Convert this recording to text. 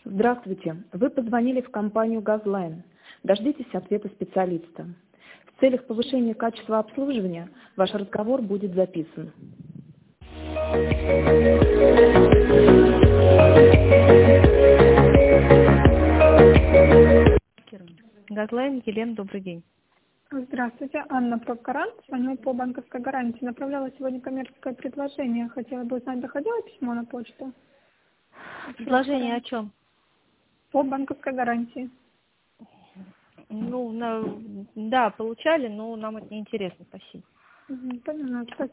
Здравствуйте. Вы позвонили в компанию «Газлайн». Дождитесь ответа специалиста. В целях повышения качества обслуживания ваш разговор будет записан. «Газлайн», Елена, добрый день. Здравствуйте, Анна Прокарант. Звоню по банковской гарантии. Направляла сегодня коммерческое предложение. Хотела бы узнать, доходило письмо на почту? Предложение о чем? По банковской гарантии. Да, получали, но нам это не интересно, спасибо. Поняла.